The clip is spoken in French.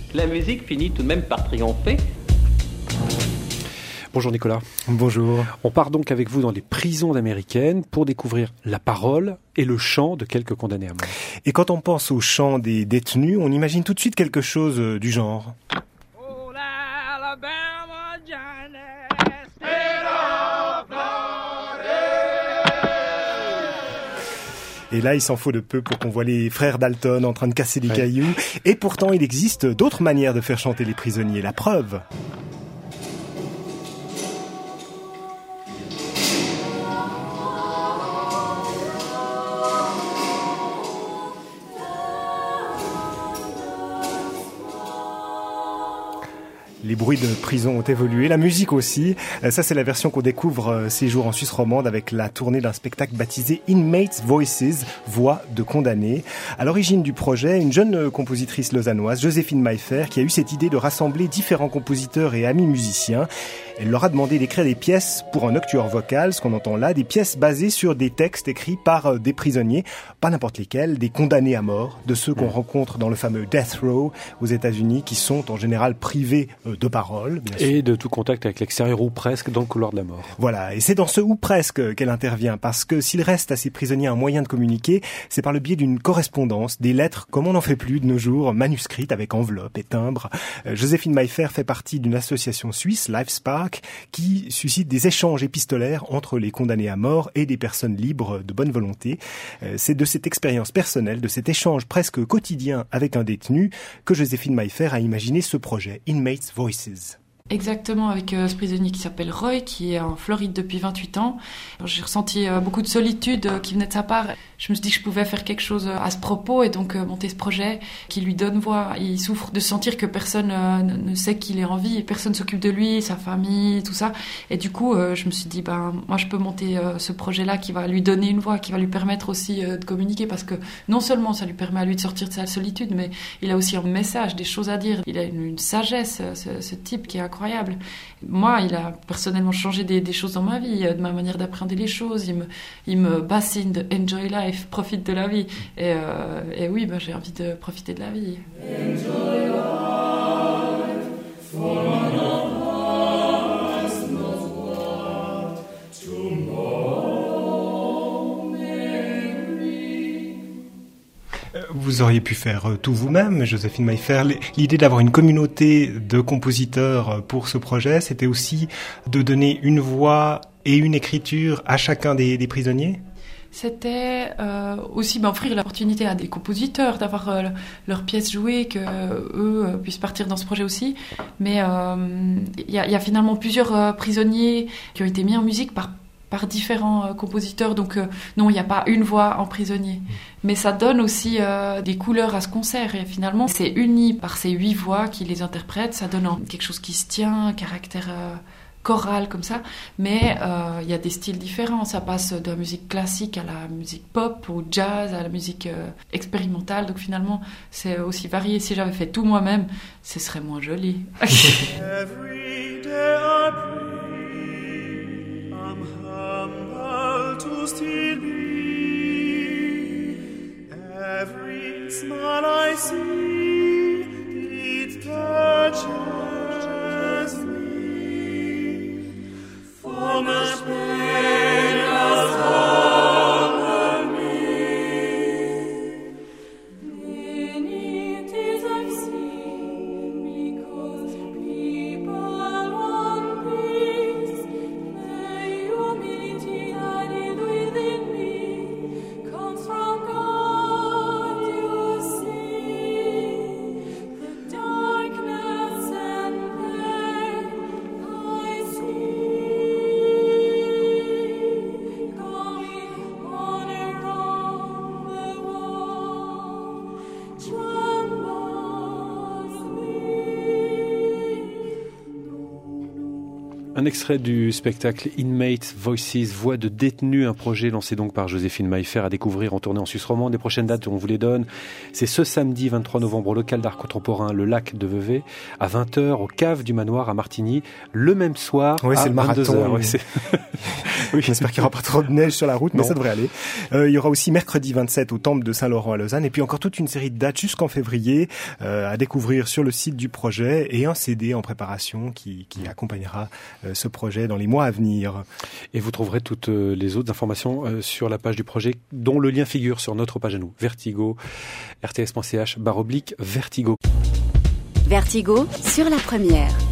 La musique finit tout de même par triompher. Bonjour Nicolas. Bonjour. On part donc avec vous dans les prisons américaines pour découvrir la parole et le chant de quelques condamnés à mort. Et quand on pense au chant des détenus, on imagine tout de suite quelque chose du genre. Old Alabama Johnny, Et là, il s'en faut de peu pour qu'on voit les frères Dalton en train de casser des cailloux. Et pourtant, il existe d'autres manières de faire chanter les prisonniers. La preuve. Les bruits de prison ont évolué, la musique aussi. Ça, c'est la version qu'on découvre ces jours en Suisse romande avec la tournée d'un spectacle baptisé Inmates Voices, voix de condamnés. À l'origine du projet, une jeune compositrice lausannoise, Joséphine Maillefer, qui a eu cette idée de rassembler différents compositeurs et amis musiciens. Elle leur a demandé d'écrire des pièces pour un octuor vocal, ce qu'on entend là, des pièces basées sur des textes écrits par des prisonniers, pas n'importe lesquels, des condamnés à mort, de ceux qu'on rencontre dans le fameux Death Row aux États-Unis, qui sont en général privés de parole, bien sûr. Et de tout contact avec l'extérieur ou presque dans le couloir de la mort. Voilà, et c'est dans ce ou presque qu'elle intervient, parce que s'il reste à ces prisonniers un moyen de communiquer, c'est par le biais d'une correspondance, des lettres comme on n'en fait plus de nos jours, manuscrites avec enveloppe et timbre. Joséphine Maillefer fait partie d'une association suisse, LifeSpark, qui suscite des échanges épistolaires entre les condamnés à mort et des personnes libres de bonne volonté. C'est de cette expérience personnelle, de cet échange presque quotidien avec un détenu, que Joséphine Maillefer a imaginé ce projet, Inmates Voices. Exactement, avec ce prisonnier qui s'appelle Roy, qui est en Floride depuis 28 ans. J'ai ressenti beaucoup de solitude qui venait de sa part. Je me suis dit que je pouvais faire quelque chose à ce propos et donc monter ce projet qui lui donne voix. Il souffre de sentir que personne ne sait qu'il est en vie, personne s'occupe de lui, sa famille, tout ça. Et du coup, je me suis dit, moi je peux monter ce projet-là qui va lui donner une voix, qui va lui permettre aussi de communiquer, parce que non seulement ça lui permet à lui de sortir de sa solitude, mais il a aussi un message, des choses à dire. Il a une sagesse, ce type qui est incroyable. Moi, il a personnellement changé des choses dans ma vie, de ma manière d'appréhender les choses. Il me bassine de enjoy life, profite de la vie. Et oui, j'ai envie de profiter de la vie. Enjoy life, for none of us knows what tomorrow may bring. Vous auriez pu faire tout vous-même, Joséphine Maillefer. L'idée d'avoir une communauté de compositeurs pour ce projet, c'était aussi de donner une voix et une écriture à chacun des prisonniers ? C'était aussi offrir l'opportunité à des compositeurs d'avoir leurs pièces jouées, que eux puissent partir dans ce projet aussi. Mais il y a finalement plusieurs prisonniers qui ont été mis en musique par différents compositeurs, donc non, il n'y a pas une voix en prisonnier. Mais ça donne aussi des couleurs à ce concert, et finalement c'est uni par ces 8 voix qui les interprètent, ça donne quelque chose qui se tient, un caractère choral comme ça, mais il y a des styles différents, ça passe de la musique classique à la musique pop, ou jazz, à la musique expérimentale, donc finalement c'est aussi varié. Si j'avais fait tout moi-même, ce serait moins joli. Every day I pray, I'm humble to still be. Every smile I see, it touches me. For much pain has conquered me. Many days I've seen, because people want peace. The humility that is within me comes from God, you see. The darkness and pain I see. Going on around the world, trembles me. Un extrait du spectacle Inmates Voices, voix de détenus, un projet lancé donc par Joséphine Maillefer à découvrir en tournée en Suisse romande. Les prochaines dates, on vous les donne. C'est ce samedi 23 novembre au local d'art contemporain Le Lac de Vevey, à 20h, au Cave du Manoir à Martigny, le même soir Oui, à c'est le marathon. 22h. Oui, Oui, j'espère qu'il n'y aura pas trop de neige sur la route, mais Non. ça devrait aller. Il y aura aussi mercredi 27 au Temple de Saint-Laurent à Lausanne, et puis encore toute une série de dates jusqu'en février à découvrir sur le site du projet, et un CD en préparation qui accompagnera ce projet dans les mois à venir. Et vous trouverez toutes les autres informations sur la page du projet, dont le lien figure sur notre page à nous, Vertigo, rts.ch/Vertigo. Vertigo sur la première.